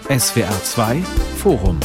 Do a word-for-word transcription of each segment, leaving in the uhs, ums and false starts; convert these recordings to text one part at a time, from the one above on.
S W R zwei Forum.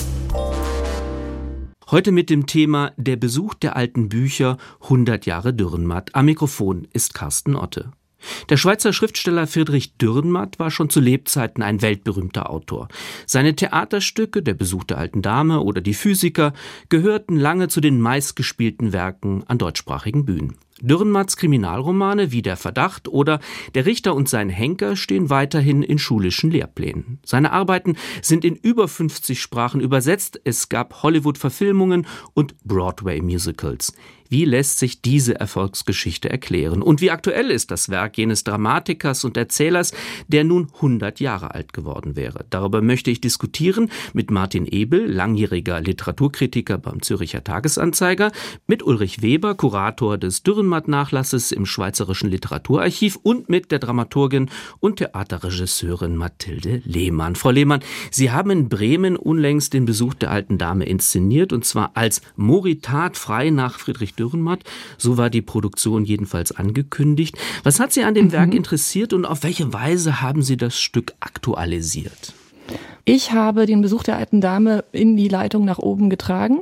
Heute mit dem Thema Der Besuch der alten Bücher, hundert Jahre Dürrenmatt. Am Mikrofon ist Carsten Otte. Der Schweizer Schriftsteller Friedrich Dürrenmatt war schon zu Lebzeiten ein weltberühmter Autor. Seine Theaterstücke, Der Besuch der alten Dame oder Die Physiker, gehörten lange zu den meistgespielten Werken an deutschsprachigen Bühnen. Dürrenmatts Kriminalromane wie Der Verdacht oder Der Richter und sein Henker stehen weiterhin in schulischen Lehrplänen. Seine Arbeiten sind in über fünfzig Sprachen übersetzt. Es gab Hollywood-Verfilmungen und Broadway-Musicals. Wie lässt sich diese Erfolgsgeschichte erklären? Und wie aktuell ist das Werk jenes Dramatikers und Erzählers, der nun hundert Jahre alt geworden wäre? Darüber möchte ich diskutieren mit Martin Ebel, langjähriger Literaturkritiker beim Zürcher Tagesanzeiger, mit Ulrich Weber, Kurator des Dürrenmatt-Nachlasses im Schweizerischen Literaturarchiv und mit der Dramaturgin und Theaterregisseurin Mathilde Lehmann. Frau Lehmann, Sie haben in Bremen unlängst den Besuch der alten Dame inszeniert, und zwar als Moritat frei nach Friedrich Dürrenmatt. So war die Produktion jedenfalls angekündigt. Was hat Sie an dem mhm. Werk interessiert und auf welche Weise haben Sie das Stück aktualisiert? Ich habe den Besuch der alten Dame in die Leitung nach oben getragen,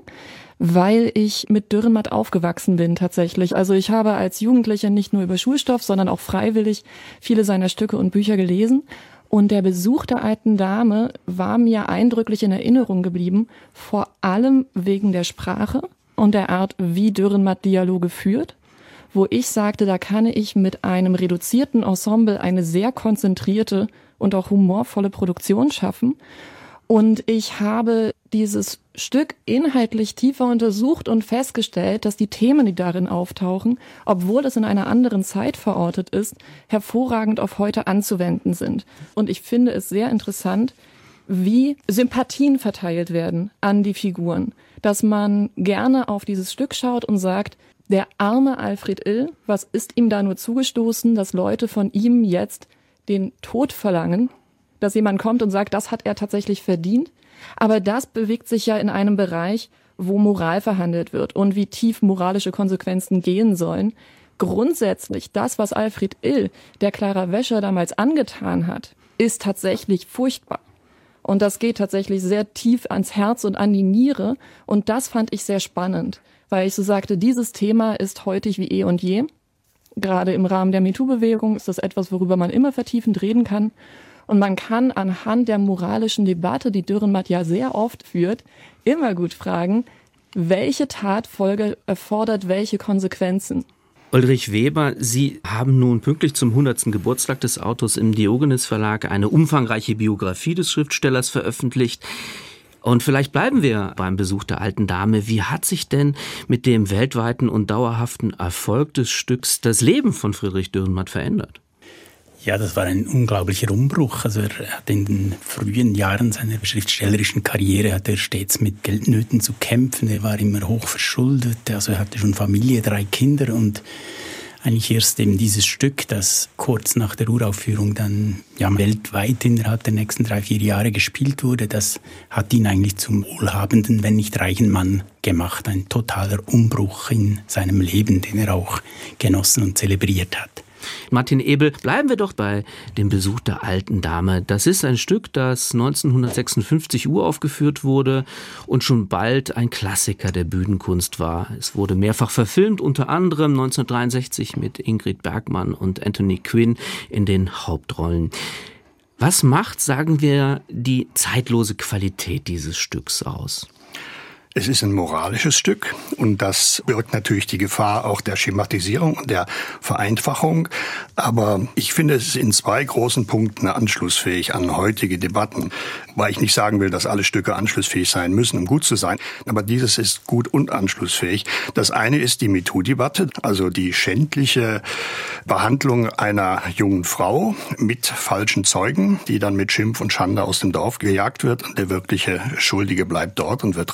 weil ich mit Dürrenmatt aufgewachsen bin tatsächlich. Also ich habe als Jugendliche nicht nur über Schulstoff, sondern auch freiwillig viele seiner Stücke und Bücher gelesen. Und der Besuch der alten Dame war mir eindrücklich in Erinnerung geblieben, vor allem wegen der Sprache und der Art, wie Dürrenmatt Dialoge führt, wo ich sagte, da kann ich mit einem reduzierten Ensemble eine sehr konzentrierte und auch humorvolle Produktion schaffen. Und ich habe dieses Stück inhaltlich tiefer untersucht und festgestellt, dass die Themen, die darin auftauchen, obwohl es in einer anderen Zeit verortet ist, hervorragend auf heute anzuwenden sind. Und ich finde es sehr interessant, wie Sympathien verteilt werden an die Figuren. Dass man gerne auf dieses Stück schaut und sagt, der arme Alfred Ill, was ist ihm da nur zugestoßen, dass Leute von ihm jetzt den Tod verlangen, dass jemand kommt und sagt, das hat er tatsächlich verdient. Aber das bewegt sich ja in einem Bereich, wo Moral verhandelt wird und wie tief moralische Konsequenzen gehen sollen. Grundsätzlich, das, was Alfred Ill der Clara Wäscher damals angetan hat, ist tatsächlich furchtbar. Und das geht tatsächlich sehr tief ans Herz und an die Niere. Und das fand ich sehr spannend, weil ich so sagte, dieses Thema ist heutig wie eh und je. Gerade im Rahmen der MeToo-Bewegung ist das etwas, worüber man immer vertiefend reden kann. Und man kann anhand der moralischen Debatte, die Dürrenmatt ja sehr oft führt, immer gut fragen, welche Tatfolge erfordert welche Konsequenzen? Ulrich Weber, Sie haben nun pünktlich zum hundertsten Geburtstag des Autors im Diogenes Verlag eine umfangreiche Biografie des Schriftstellers veröffentlicht. Und vielleicht bleiben wir beim Besuch der alten Dame. Wie hat sich denn mit dem weltweiten und dauerhaften Erfolg des Stücks das Leben von Friedrich Dürrenmatt verändert? Ja, das war ein unglaublicher Umbruch. Also er hat in den frühen Jahren seiner schriftstellerischen Karriere hat er stets mit Geldnöten zu kämpfen. Er war immer hoch verschuldet. Also er hatte schon Familie, drei Kinder und eigentlich erst eben dieses Stück, das kurz nach der Uraufführung dann ja weltweit innerhalb der nächsten drei, vier Jahre gespielt wurde, das hat ihn eigentlich zum wohlhabenden, wenn nicht reichen Mann gemacht. Ein totaler Umbruch in seinem Leben, den er auch genossen und zelebriert hat. Martin Ebel, bleiben wir doch bei dem Besuch der alten Dame. Das ist ein Stück, das neunzehnhundertsechsundfünfzig uraufgeführt wurde und schon bald ein Klassiker der Bühnenkunst war. Es wurde mehrfach verfilmt, unter anderem neunzehnhundertdreiundsechzig mit Ingrid Bergman und Anthony Quinn in den Hauptrollen. Was macht, sagen wir, die zeitlose Qualität dieses Stücks aus? Es ist ein moralisches Stück und das birgt natürlich die Gefahr auch der Schematisierung und der Vereinfachung. Aber ich finde, es ist in zwei großen Punkten anschlussfähig an heutige Debatten. Weil ich nicht sagen will, dass alle Stücke anschlussfähig sein müssen, um gut zu sein. Aber dieses ist gut und anschlussfähig. Das eine ist die MeToo-Debatte, also die schändliche Behandlung einer jungen Frau mit falschen Zeugen, die dann mit Schimpf und Schande aus dem Dorf gejagt wird und der wirkliche Schuldige bleibt dort und wird reich.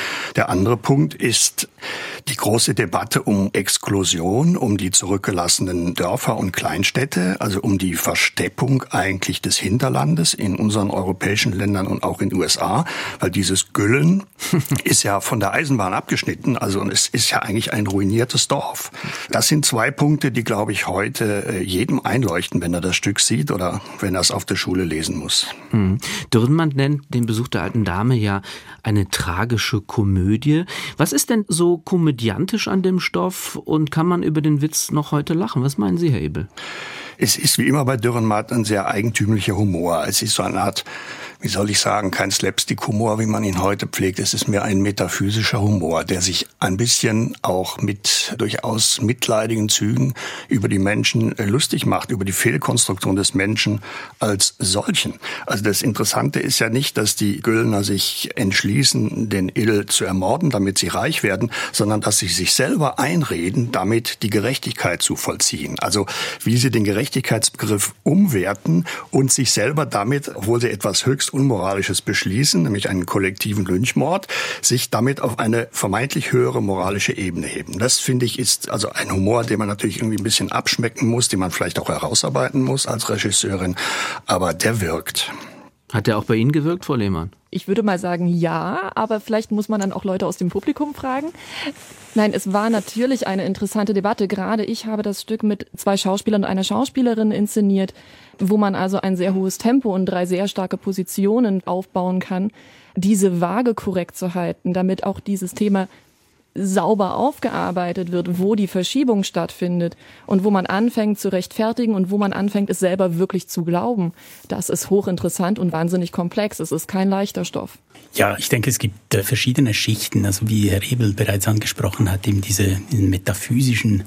Der andere Punkt ist die große Debatte um Exklusion, um die zurückgelassenen Dörfer und Kleinstädte, also um die Versteppung eigentlich des Hinterlandes in unseren europäischen Ländern und auch in den U S A, weil dieses Güllen ist ja von der Eisenbahn abgeschnitten, also und es ist ja eigentlich ein ruiniertes Dorf. Das sind zwei Punkte, die, glaube ich, heute jedem einleuchten, wenn er das Stück sieht oder wenn er es auf der Schule lesen muss. Mhm. Dürrenmatt nennt den Besuch der alten Dame ja eine tragische Komödie. Was ist denn so komödiantisch an dem Stoff und kann man über den Witz noch heute lachen? Was meinen Sie, Herr Ebel? Es ist wie immer bei Dürrenmatt ein sehr eigentümlicher Humor. Es ist so eine Art, wie soll ich sagen, kein Slapstick-Humor, wie man ihn heute pflegt. Es ist mehr ein metaphysischer Humor, der sich ein bisschen auch mit durchaus mitleidigen Zügen über die Menschen lustig macht, über die Fehlkonstruktion des Menschen als solchen. Also das Interessante ist ja nicht, dass die Güllner sich entschließen, den Ill zu ermorden, damit sie reich werden, sondern dass sie sich selber einreden, damit die Gerechtigkeit zu vollziehen. Also wie sie den Gerechtigkeitsbegriff umwerten und sich selber damit, obwohl sie etwas höchst Unmoralisches beschließen, nämlich einen kollektiven Lynchmord, sich damit auf eine vermeintlich höhere moralische Ebene heben. Das, finde ich, ist also ein Humor, den man natürlich irgendwie ein bisschen abschmecken muss, den man vielleicht auch herausarbeiten muss als Regisseurin, aber der wirkt. Hat der auch bei Ihnen gewirkt, Frau Lehmann? Ich würde mal sagen, ja, aber vielleicht muss man dann auch Leute aus dem Publikum fragen. Nein, es war natürlich eine interessante Debatte. Gerade ich habe das Stück mit zwei Schauspielern und einer Schauspielerin inszeniert, wo man also ein sehr hohes Tempo und drei sehr starke Positionen aufbauen kann, diese Waage korrekt zu halten, damit auch dieses Thema sauber aufgearbeitet wird, wo die Verschiebung stattfindet und wo man anfängt zu rechtfertigen und wo man anfängt, es selber wirklich zu glauben. Das ist hochinteressant und wahnsinnig komplex. Es ist kein leichter Stoff. Ja, ich denke, es gibt äh, verschiedene Schichten. Also wie Herr Ebel bereits angesprochen hat, eben diese, diesen metaphysischen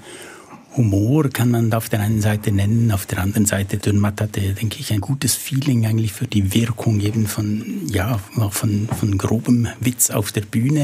Humor kann man auf der einen Seite nennen, auf der anderen Seite Dürrenmatt hatte, denke ich, ein gutes Feeling eigentlich für die Wirkung eben von, ja, auch von, von grobem Witz auf der Bühne.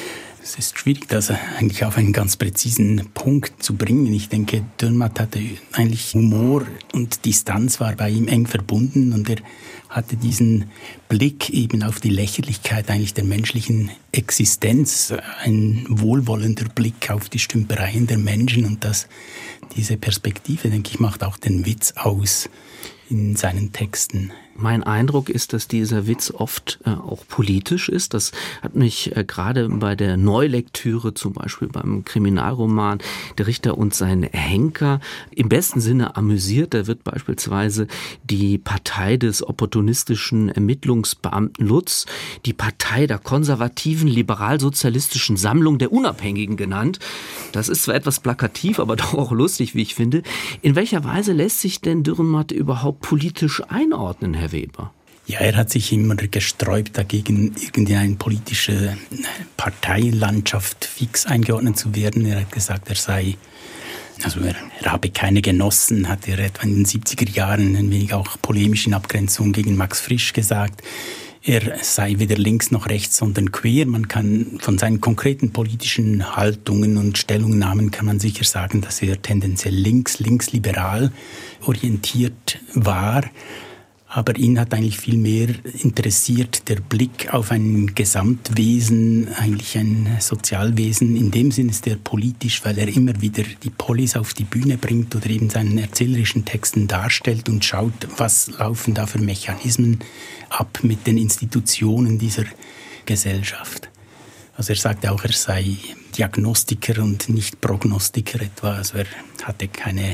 Es ist schwierig, das eigentlich auf einen ganz präzisen Punkt zu bringen. Ich denke, Dürrenmatt hatte eigentlich Humor und Distanz war bei ihm eng verbunden und er hatte diesen Blick eben auf die Lächerlichkeit eigentlich der menschlichen Existenz, ein wohlwollender Blick auf die Stümpereien der Menschen und das, diese Perspektive, denke ich, macht auch den Witz aus in seinen Texten. Mein Eindruck ist, dass dieser Witz oft äh, auch politisch ist. Das hat mich äh, gerade bei der Neulektüre, zum Beispiel beim Kriminalroman Der Richter und sein Henker, im besten Sinne amüsiert. Da wird beispielsweise die Partei des opportunistischen Ermittlungsbeamten Lutz, die Partei der konservativen liberal-sozialistischen Sammlung der Unabhängigen genannt. Das ist zwar etwas plakativ, aber doch auch lustig, wie ich finde. In welcher Weise lässt sich denn Dürrenmatt überhaupt politisch einordnen, Herr Weber? Ja, er hat sich immer gesträubt, dagegen irgendeine politische Parteilandschaft fix eingeordnet zu werden. Er hat gesagt, er sei, also er, er habe keine Genossen, hat er etwa in den siebziger Jahren ein wenig auch polemisch in Abgrenzung gegen Max Frisch gesagt. Er sei weder links noch rechts, sondern queer. Man kann von seinen konkreten politischen Haltungen und Stellungnahmen kann man sicher sagen, dass er tendenziell links, linksliberal orientiert war. Aber ihn hat eigentlich viel mehr interessiert der Blick auf ein Gesamtwesen, eigentlich ein Sozialwesen. In dem Sinn ist er politisch, weil er immer wieder die Polis auf die Bühne bringt oder eben seinen erzählerischen Texten darstellt und schaut, was laufen da für Mechanismen ab mit den Institutionen dieser Gesellschaft. Also er sagte auch, er sei Diagnostiker und nicht Prognostiker etwa. Also er hatte keine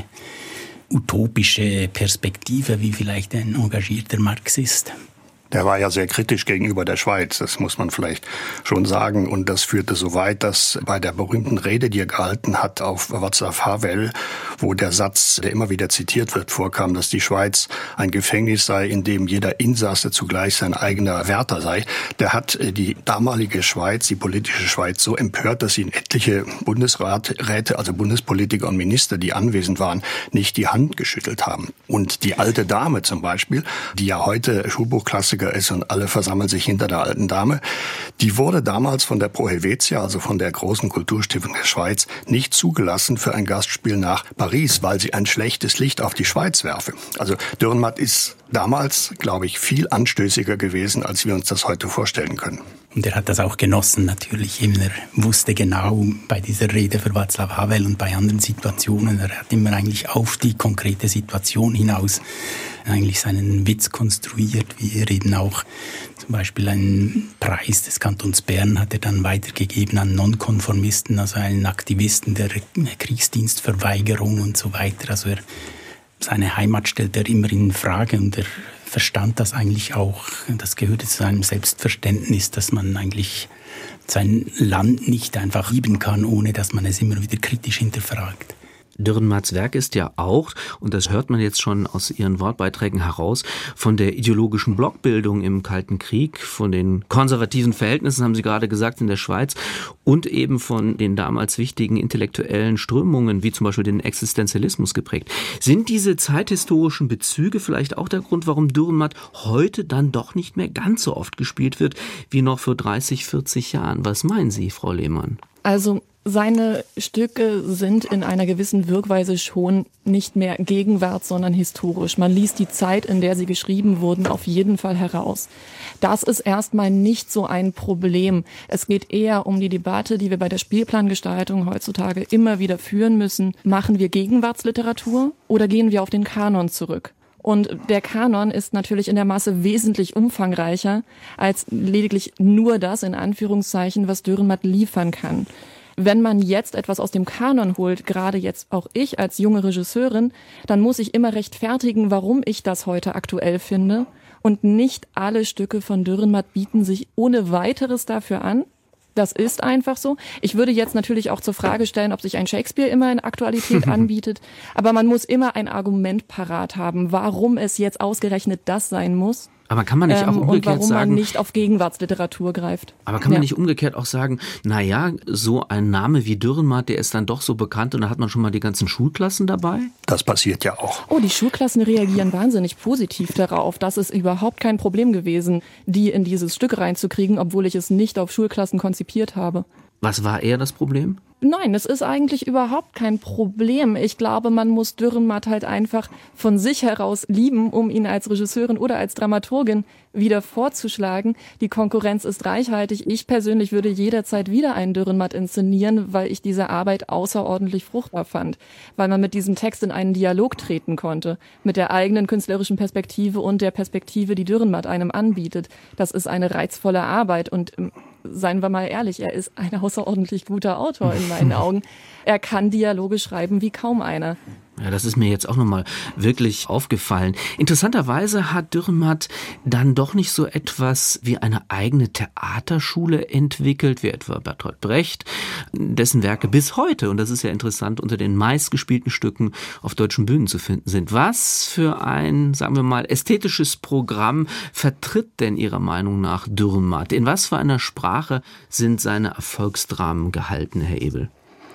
utopische Perspektive, wie vielleicht ein engagierter Marxist. Der war ja sehr kritisch gegenüber der Schweiz, das muss man vielleicht schon sagen. Und das führte so weit, dass bei der berühmten Rede, die er gehalten hat auf Václav Havel, wo der Satz, der immer wieder zitiert wird, vorkam, dass die Schweiz ein Gefängnis sei, in dem jeder Insasse zugleich sein eigener Wärter sei. Der hat die damalige Schweiz, die politische Schweiz, so empört, dass ihnen etliche Bundesräte, also Bundespolitiker und Minister, die anwesend waren, nicht die Hand geschüttelt haben. Und die alte Dame zum Beispiel, die ja heute Schulbuchklassiker ist und alle versammeln sich hinter der alten Dame, die wurde damals von der Pro Helvetia, also von der großen Kulturstiftung der Schweiz, nicht zugelassen für ein Gastspiel nach Paris, weil sie ein schlechtes Licht auf die Schweiz werfe. Also Dürrenmatt ist damals, glaube ich, viel anstößiger gewesen, als wir uns das heute vorstellen können. Und er hat das auch genossen natürlich. Er wusste genau bei dieser Rede für Václav Havel und bei anderen Situationen, er hat immer eigentlich auf die konkrete Situation hinaus eigentlich seinen Witz konstruiert, wie er eben auch zum Beispiel einen Preis des Kantons Bern hat er dann weitergegeben an Nonkonformisten, also einen Aktivisten der Kriegsdienstverweigerung und so weiter. Also er, seine Heimat stellt er immer in Frage und er verstand das eigentlich auch. Das gehörte zu seinem Selbstverständnis, dass man eigentlich sein Land nicht einfach lieben kann, ohne dass man es immer wieder kritisch hinterfragt. Dürrenmatts Werk ist ja auch, und das hört man jetzt schon aus Ihren Wortbeiträgen heraus, von der ideologischen Blockbildung im Kalten Krieg, von den konservativen Verhältnissen, haben Sie gerade gesagt, in der Schweiz, und eben von den damals wichtigen intellektuellen Strömungen, wie zum Beispiel den Existenzialismus geprägt. Sind diese zeithistorischen Bezüge vielleicht auch der Grund, warum Dürrenmatt heute dann doch nicht mehr ganz so oft gespielt wird, wie noch vor dreißig, vierzig Jahren? Was meinen Sie, Frau Lehmann? Also seine Stücke sind in einer gewissen Wirkweise schon nicht mehr Gegenwart, sondern historisch. Man liest die Zeit, in der sie geschrieben wurden, auf jeden Fall heraus. Das ist erstmal nicht so ein Problem. Es geht eher um die Debatte, die wir bei der Spielplangestaltung heutzutage immer wieder führen müssen. Machen wir Gegenwartsliteratur oder gehen wir auf den Kanon zurück? Und der Kanon ist natürlich in der Masse wesentlich umfangreicher als lediglich nur das, in Anführungszeichen, was Dürrenmatt liefern kann. Wenn man jetzt etwas aus dem Kanon holt, gerade jetzt auch ich als junge Regisseurin, dann muss ich immer rechtfertigen, warum ich das heute aktuell finde. Und nicht alle Stücke von Dürrenmatt bieten sich ohne weiteres dafür an. Das ist einfach so. Ich würde jetzt natürlich auch zur Frage stellen, ob sich ein Shakespeare immer in Aktualität anbietet. Aber man muss immer ein Argument parat haben, warum es jetzt ausgerechnet das sein muss. Aber kann man nicht auch umgekehrt und warum sagen, man nicht auf Gegenwartsliteratur greift. Aber kann man ja. nicht umgekehrt auch sagen, na ja, so ein Name wie Dürrenmatt, der ist dann doch so bekannt und da hat man schon mal die ganzen Schulklassen dabei? Das passiert ja auch. Oh, die Schulklassen reagieren wahnsinnig positiv darauf. Das ist überhaupt kein Problem gewesen, die in dieses Stück reinzukriegen, obwohl ich es nicht auf Schulklassen konzipiert habe. Was war eher das Problem? Nein, es ist eigentlich überhaupt kein Problem. Ich glaube, man muss Dürrenmatt halt einfach von sich heraus lieben, um ihn als Regisseurin oder als Dramaturgin wieder vorzuschlagen. Die Konkurrenz ist reichhaltig. Ich persönlich würde jederzeit wieder einen Dürrenmatt inszenieren, weil ich diese Arbeit außerordentlich fruchtbar fand. Weil man mit diesem Text in einen Dialog treten konnte. Mit der eigenen künstlerischen Perspektive und der Perspektive, die Dürrenmatt einem anbietet. Das ist eine reizvolle Arbeit und seien wir mal ehrlich, er ist ein außerordentlich guter Autor in meinen Augen. Er kann Dialoge schreiben wie kaum einer. Ja, das ist mir jetzt auch nochmal wirklich aufgefallen. Interessanterweise hat Dürrenmatt dann doch nicht so etwas wie eine eigene Theaterschule entwickelt, wie etwa Bertolt Brecht, dessen Werke bis heute, und das ist ja interessant, unter den meistgespielten Stücken auf deutschen Bühnen zu finden sind. Was für ein, sagen wir mal, ästhetisches Programm vertritt denn Ihrer Meinung nach Dürrenmatt? In was für einer Sprache sind seine Erfolgsdramen gehalten, Herr Ebel?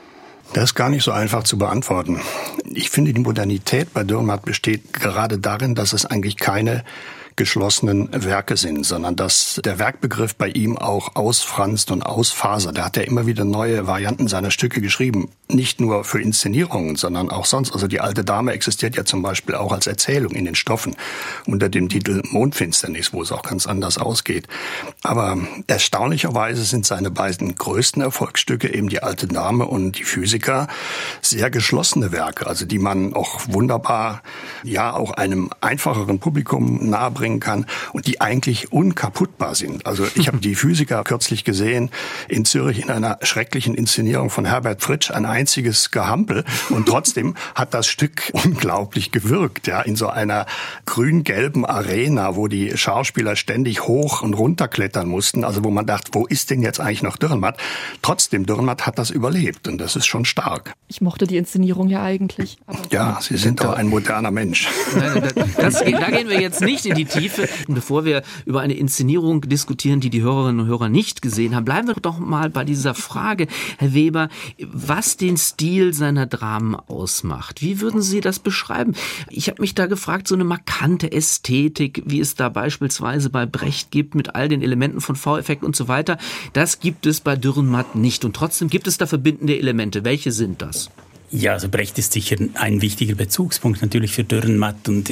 Das ist gar nicht so einfach zu beantworten. Ich finde, die Modernität bei Dürrenmatt besteht gerade darin, dass es eigentlich keine geschlossenen Werke sind, sondern dass der Werkbegriff bei ihm auch ausfranst und ausfasert. Er hat ja immer wieder neue Varianten seiner Stücke geschrieben. Nicht nur für Inszenierungen, sondern auch sonst. Also die alte Dame existiert ja zum Beispiel auch als Erzählung in den Stoffen unter dem Titel Mondfinsternis, wo es auch ganz anders ausgeht. Aber erstaunlicherweise sind seine beiden größten Erfolgsstücke, eben die alte Dame und die Physiker, sehr geschlossene Werke, also die man auch wunderbar, ja, auch einem einfacheren Publikum nahebringen kann und die eigentlich unkaputtbar sind. Also ich habe die Physiker kürzlich gesehen in Zürich in einer schrecklichen Inszenierung von Herbert Fritsch, ein einziges Gehampel, und trotzdem hat das Stück unglaublich gewirkt, ja, in so einer grün-gelben Arena, wo die Schauspieler ständig hoch und runter klettern mussten, also wo man dachte, wo ist denn jetzt eigentlich noch Dürrenmatt? Trotzdem, Dürrenmatt hat das überlebt und das ist schon stark. Ich mochte die Inszenierung ja eigentlich. Aber ja, Sie sind doch ein moderner Mensch. Das, da gehen wir jetzt nicht in die Tiefe. Bevor wir über eine Inszenierung diskutieren, die die Hörerinnen und Hörer nicht gesehen haben, bleiben wir doch mal bei dieser Frage, Herr Weber, was den Stil seiner Dramen ausmacht. Wie würden Sie das beschreiben? Ich habe mich da gefragt, so eine markante Ästhetik, wie es da beispielsweise bei Brecht gibt, mit all den Elementen von V-Effekt und so weiter, das gibt es bei Dürrenmatt nicht. Und trotzdem gibt es da verbindende Elemente. Welche sind das? Ja, also Brecht ist sicher ein wichtiger Bezugspunkt natürlich für Dürrenmatt und er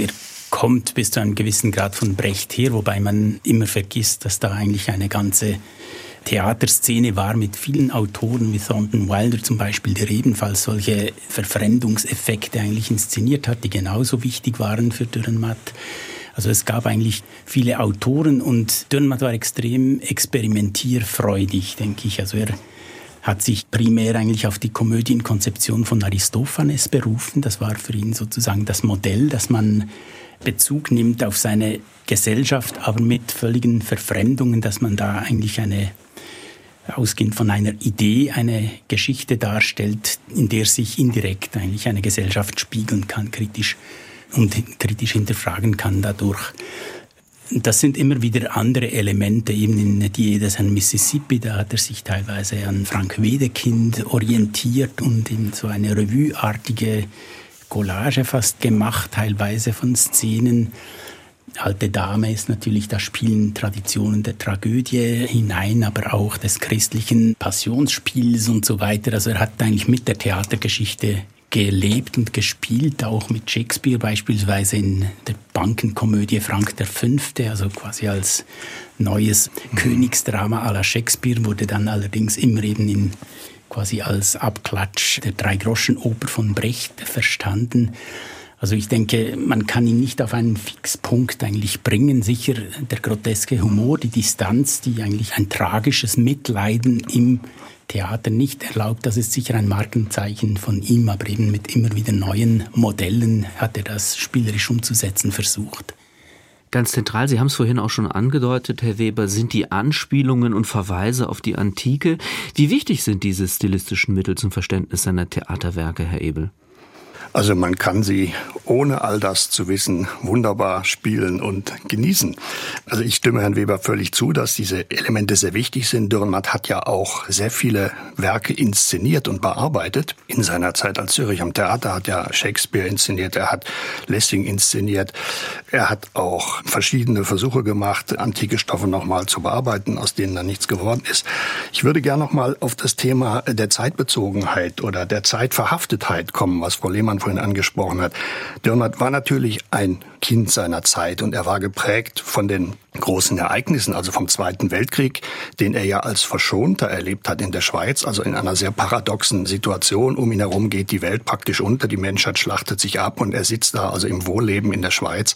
kommt bis zu einem gewissen Grad von Brecht her, wobei man immer vergisst, dass da eigentlich eine ganze Theaterszene war mit vielen Autoren wie Thornton Wilder zum Beispiel, der ebenfalls solche Verfremdungseffekte eigentlich inszeniert hat, die genauso wichtig waren für Dürrenmatt. Also es gab eigentlich viele Autoren und Dürrenmatt war extrem experimentierfreudig, denke ich. Also er hat sich primär eigentlich auf die Komödienkonzeption von Aristophanes berufen. Das war für ihn sozusagen das Modell, dass man Bezug nimmt auf seine Gesellschaft, aber mit völligen Verfremdungen, dass man da eigentlich eine, ausgehend von einer Idee, eine Geschichte darstellt, in der sich indirekt eigentlich eine Gesellschaft spiegeln kann, kritisch und kritisch hinterfragen kann dadurch. Das sind immer wieder andere Elemente, eben in Die Ehe an Mississippi, da hat er sich teilweise an Frank Wedekind orientiert und in so eine Revue-artige Collage fast gemacht, teilweise von Szenen. Alte Dame ist natürlich, da spielen Traditionen der Tragödie hinein, aber auch des christlichen Passionsspiels und so weiter. Also er hat eigentlich mit der Theatergeschichte gelebt und gespielt, auch mit Shakespeare beispielsweise in der Bankenkomödie Frank der Fünfte, also quasi als neues mhm. Königsdrama à la Shakespeare, wurde dann allerdings immer eben in quasi als Abklatsch der Dreigroschenoper von Brecht verstanden. Also ich denke, man kann ihn nicht auf einen Fixpunkt eigentlich bringen. Sicher der groteske Humor, die Distanz, die eigentlich ein tragisches Mitleiden im Theater nicht erlaubt, das ist sicher ein Markenzeichen von ihm, aber eben mit immer wieder neuen Modellen hat er das spielerisch umzusetzen versucht. Ganz zentral, Sie haben es vorhin auch schon angedeutet, Herr Weber, sind die Anspielungen und Verweise auf die Antike. Wie wichtig sind diese stilistischen Mittel zum Verständnis seiner Theaterwerke, Herr Ebel? Also man kann sie, ohne all das zu wissen, wunderbar spielen und genießen. Also ich stimme Herrn Weber völlig zu, dass diese Elemente sehr wichtig sind. Dürrenmatt hat ja auch sehr viele Werke inszeniert und bearbeitet. In seiner Zeit als Zürich am Theater hat er Shakespeare inszeniert, er hat Lessing inszeniert. Er hat auch verschiedene Versuche gemacht, antike Stoffe nochmal zu bearbeiten, aus denen dann nichts geworden ist. Ich würde gerne nochmal auf das Thema der Zeitbezogenheit oder der Zeitverhaftetheit kommen, was Frau Lehmann vorhin angesprochen hat. Dürrenmatt war natürlich ein Kind seiner Zeit und er war geprägt von den großen Ereignissen, also vom Zweiten Weltkrieg, den er ja als Verschonter erlebt hat in der Schweiz, also in einer sehr paradoxen Situation. Um ihn herum geht die Welt praktisch unter, die Menschheit schlachtet sich ab und er sitzt da also im Wohlleben in der Schweiz.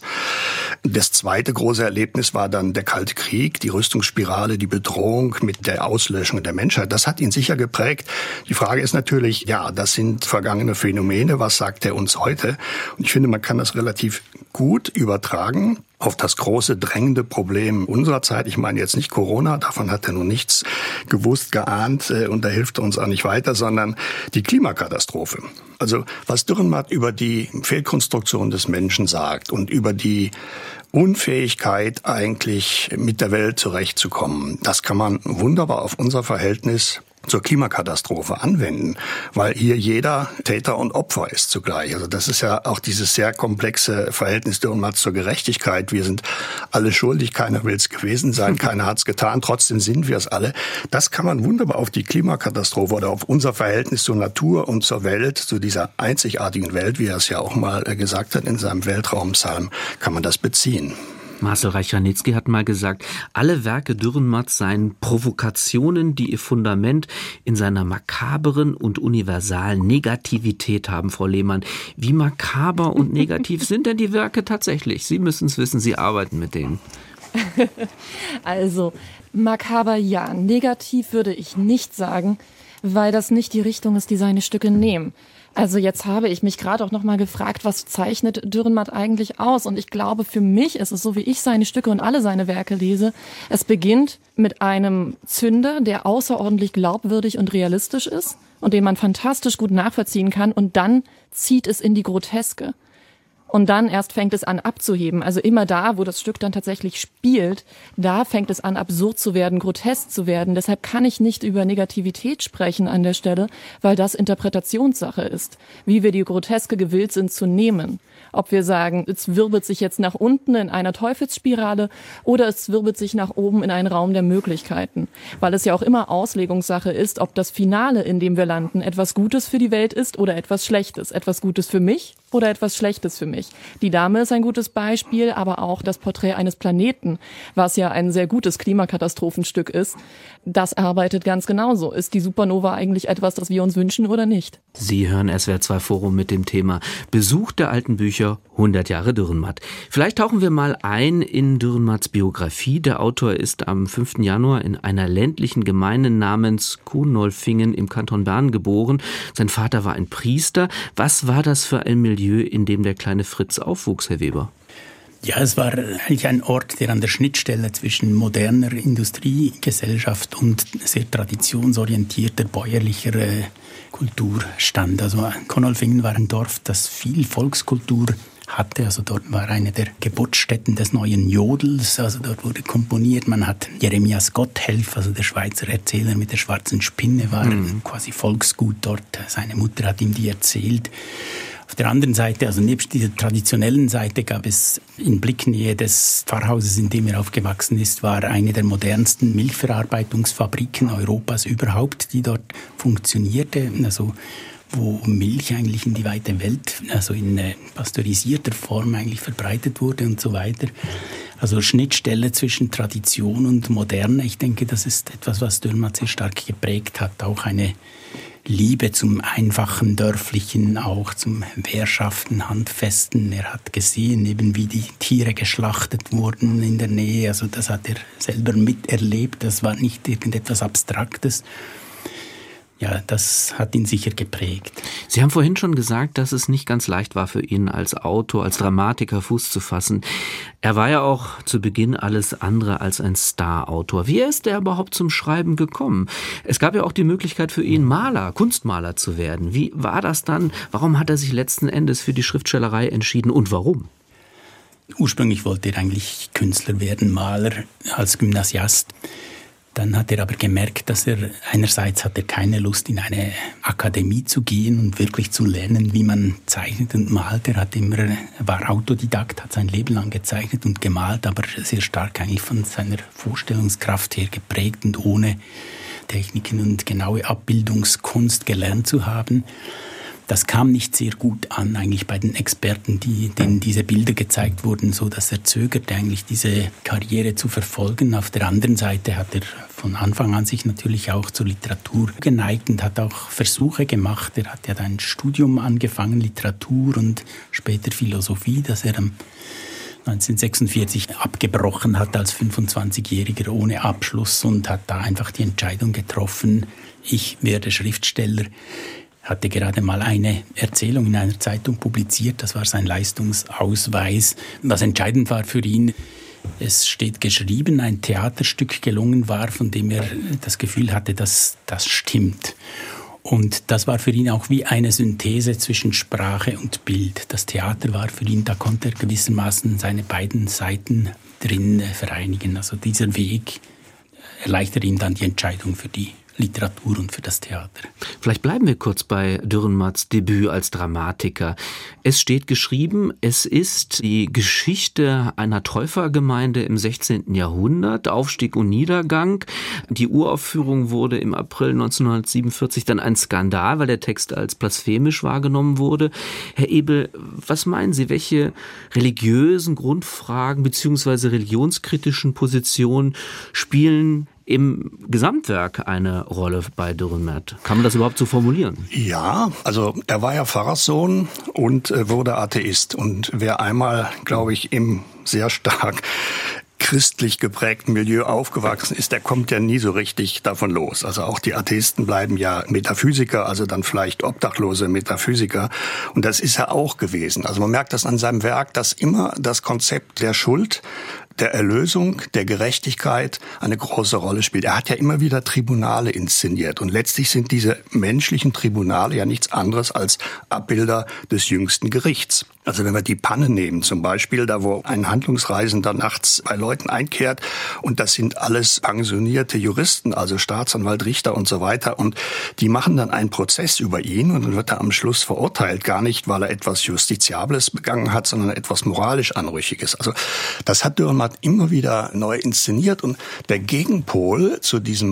Das zweite große Erlebnis war dann der Kalte Krieg, die Rüstungsspirale, die Bedrohung mit der Auslöschung der Menschheit. Das hat ihn sicher geprägt. Die Frage ist natürlich, ja, das sind vergangene Phänomene. Was sagt er uns heute? Und ich finde, man kann das relativ gut übertragen auf das große drängende Problem unserer Zeit. Ich meine jetzt nicht Corona, davon hat er nun nichts gewusst, geahnt und da hilft er uns auch nicht weiter, sondern die Klimakatastrophe. Also was Dürrenmatt über die Fehlkonstruktion des Menschen sagt und über die Unfähigkeit eigentlich mit der Welt zurechtzukommen, das kann man wunderbar auf unser Verhältnis zur Klimakatastrophe anwenden, weil hier jeder Täter und Opfer ist zugleich. Also das ist ja auch dieses sehr komplexe Verhältnis Dürrenmatt zur Gerechtigkeit. Wir sind alle schuldig, keiner will es gewesen sein, keiner hat es getan, trotzdem sind wir es alle. Das kann man wunderbar auf die Klimakatastrophe oder auf unser Verhältnis zur Natur und zur Welt, zu dieser einzigartigen Welt, wie er es ja auch mal gesagt hat in seinem Weltraumpsalm, kann man das beziehen. Marcel Reich-Ranitzky hat mal gesagt, alle Werke Dürrenmatts seien Provokationen, die ihr Fundament in seiner makaberen und universalen Negativität haben, Frau Lehmann. Wie makaber und negativ sind denn die Werke tatsächlich? Sie müssen es wissen, Sie arbeiten mit denen. Also, makaber ja, negativ würde ich nicht sagen, weil das nicht die Richtung ist, die seine Stücke nehmen. Also jetzt habe ich mich gerade auch noch mal gefragt, was zeichnet Dürrenmatt eigentlich aus? Und ich glaube, für mich ist es so, wie ich seine Stücke und alle seine Werke lese, es beginnt mit einem Zünder, der außerordentlich glaubwürdig und realistisch ist und den man fantastisch gut nachvollziehen kann und dann zieht es in die Groteske. Und dann erst fängt es an abzuheben. Also immer da, wo das Stück dann tatsächlich spielt, da fängt es an absurd zu werden, grotesk zu werden. Deshalb kann ich nicht über Negativität sprechen an der Stelle, weil das Interpretationssache ist, wie wir die Groteske gewillt sind zu nehmen. Ob wir sagen, es wirbelt sich jetzt nach unten in einer Teufelsspirale oder es wirbelt sich nach oben in einen Raum der Möglichkeiten. Weil es ja auch immer Auslegungssache ist, ob das Finale, in dem wir landen, etwas Gutes für die Welt ist oder etwas Schlechtes. Etwas Gutes für mich oder etwas Schlechtes für mich. Die Dame ist ein gutes Beispiel, aber auch das Porträt eines Planeten, was ja ein sehr gutes Klimakatastrophenstück ist, das arbeitet ganz genauso. Ist die Supernova eigentlich etwas, das wir uns wünschen oder nicht? Sie hören S W R zwei Forum mit dem Thema Besuch der alten Bücher, hundert Jahre Dürrenmatt. Vielleicht tauchen wir mal ein in Dürrenmatts Biografie. Der Autor ist am fünften Januar in einer ländlichen Gemeinde namens Kuhnolfingen im Kanton Bern geboren. Sein Vater war ein Priester. Was war das für ein Milieu, in dem der kleine Fritz aufwuchs, Herr Weber? Ja, es war eigentlich ein Ort, der an der Schnittstelle zwischen moderner Industriegesellschaft und sehr traditionsorientierter bäuerlicher äh, Kultur stand. Also Kuhnolfingen war ein Dorf, das viel Volkskultur hatte. Also dort war eine der Geburtsstätten des neuen Jodels. Also dort wurde komponiert. Man hat Jeremias Gotthelf, also der Schweizer Erzähler mit der schwarzen Spinne, war mhm. quasi Volksgut dort. Seine Mutter hat ihm die erzählt. Auf der anderen Seite, also nebst dieser traditionellen Seite, gab es in Blicknähe des Pfarrhauses, in dem er aufgewachsen ist, war eine der modernsten Milchverarbeitungsfabriken Europas überhaupt, die dort funktionierte. Also wo Milch eigentlich in die weite Welt, also in äh, pasteurisierter Form eigentlich verbreitet wurde und so weiter. Also Schnittstelle zwischen Tradition und Moderne. Ich denke, das ist etwas, was Dürrenmatt sehr stark geprägt hat. Auch eine Liebe zum einfachen, dörflichen, auch zum wehrschaften, handfesten. Er hat gesehen, eben wie die Tiere geschlachtet wurden in der Nähe. Also das hat er selber miterlebt. Das war nicht irgendetwas Abstraktes. Ja, das hat ihn sicher geprägt. Sie haben vorhin schon gesagt, dass es nicht ganz leicht war für ihn als Autor, als Dramatiker Fuß zu fassen. Er war ja auch zu Beginn alles andere als ein Star-Autor. Wie ist er überhaupt zum Schreiben gekommen? Es gab ja auch die Möglichkeit für ihn, Maler, Kunstmaler zu werden. Wie war das dann? Warum hat er sich letzten Endes für die Schriftstellerei entschieden und warum? Ursprünglich wollte er eigentlich Künstler werden, Maler als Gymnasiast. Dann hat er aber gemerkt, dass er einerseits hatte keine Lust, in eine Akademie zu gehen und wirklich zu lernen, wie man zeichnet und malt. Er hat immer, er war Autodidakt, hat sein Leben lang gezeichnet und gemalt, aber sehr stark eigentlich von seiner Vorstellungskraft her geprägt und ohne Techniken und genaue Abbildungskunst gelernt zu haben. Das kam nicht sehr gut an, eigentlich bei den Experten, die, denen diese Bilder gezeigt wurden, so dass er zögerte, eigentlich diese Karriere zu verfolgen. Auf der anderen Seite hat er von Anfang an sich natürlich auch zur Literatur geneigt und hat auch Versuche gemacht. Er hat ja ein Studium angefangen, Literatur und später Philosophie, das er am neunzehnhundertsechsundvierzig abgebrochen hat als fünfundzwanzigjähriger ohne Abschluss und hat da einfach die Entscheidung getroffen, ich werde Schriftsteller. Hatte gerade mal eine Erzählung in einer Zeitung publiziert, das war sein Leistungsausweis. Was entscheidend war für ihn, es steht geschrieben, ein Theaterstück gelungen war, von dem er das Gefühl hatte, dass das stimmt. Und das war für ihn auch wie eine Synthese zwischen Sprache und Bild. Das Theater war für ihn, da konnte er gewissermaßen seine beiden Seiten drin vereinigen. Also dieser Weg erleichtert ihm dann die Entscheidung für die Literatur und für das Theater. Vielleicht bleiben wir kurz bei Dürrenmatts Debüt als Dramatiker. Es steht geschrieben, es ist die Geschichte einer Täufergemeinde im sechzehnten Jahrhundert, Aufstieg und Niedergang. Die Uraufführung wurde im April neunzehnhundertsiebenundvierzig dann ein Skandal, weil der Text als blasphemisch wahrgenommen wurde. Herr Ebel, was meinen Sie, welche religiösen Grundfragen bzw. religionskritischen Positionen spielen im Gesamtwerk eine Rolle bei Dürrenmatt? Kann man das überhaupt so formulieren? Ja, also er war ja Pfarrerssohn und wurde Atheist. Und wer einmal, glaube ich, im sehr stark christlich geprägten Milieu aufgewachsen ist, der kommt ja nie so richtig davon los. Also auch die Atheisten bleiben ja Metaphysiker, also dann vielleicht obdachlose Metaphysiker. Und das ist er auch gewesen. Also man merkt das an seinem Werk, dass immer das Konzept der Schuld, der Erlösung, der Gerechtigkeit eine große Rolle spielt. Er hat ja immer wieder Tribunale inszeniert und letztlich sind diese menschlichen Tribunale ja nichts anderes als Abbilder des jüngsten Gerichts. Also wenn wir die Panne nehmen zum Beispiel, da wo ein Handlungsreisender nachts bei Leuten einkehrt und das sind alles pensionierte Juristen, also Staatsanwalt, Richter und so weiter und die machen dann einen Prozess über ihn und dann wird er am Schluss verurteilt, gar nicht, weil er etwas Justiziables begangen hat, sondern etwas moralisch Anrüchiges. Also das hat Dürrenmatt immer wieder neu inszeniert und der Gegenpol zu diesem